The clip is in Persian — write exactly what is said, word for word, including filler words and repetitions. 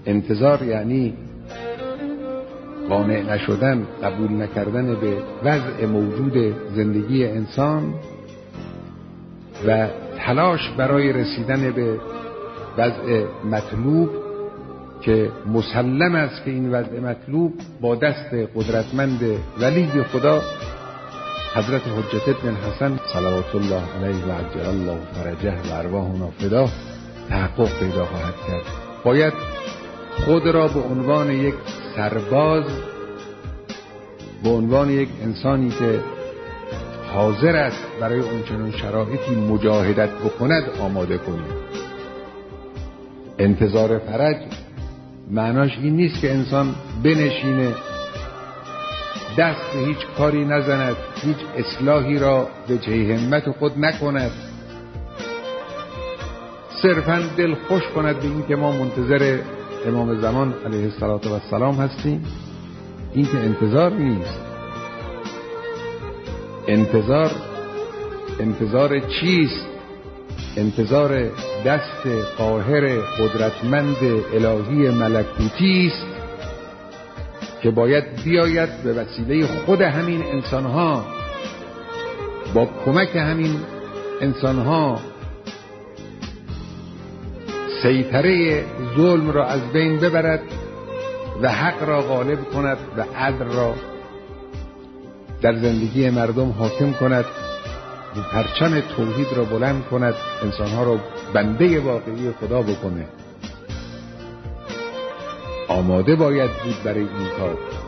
انتظار یعنی قانع نشدن، قبول نکردن به وضع موجود زندگی انسان و تلاش برای رسیدن به وضع مطلوب که مسلم است که این وضع مطلوب با دست قدرتمند ولی خدا حضرت حجت ابن حسن صلوات الله علیه و عجل الله فرجه و ارواحنا فداه تحقق پیدا خواهد کرد. باید خود را به عنوان یک سرباز، به عنوان یک انسانی که حاضر است برای اونچنان شرایطی مجاهدت بکند آماده کنید. انتظار فرج معناش این نیست که انسان بنشینه، دست به هیچ کاری نزند، هیچ اصلاحی را به جه همت خود نکند، صرفاً دل خوش کند به این که ما منتظر امام زمان علیه السلام هستیم. این که انتظار نیست. انتظار انتظار چیست؟ انتظار دست قاهر قدرتمند الهی ملکوتی است که باید بیاید به وسیله خود همین انسانها، با کمک همین انسانها سیطره ظلم را از بین ببرد و حق را غالب کند و عدل را در زندگی مردم حاکم کند و پرچم توحید را بلند کند، انسانها را بنده واقعی خدا بکنه. آماده باید بود برای این کار.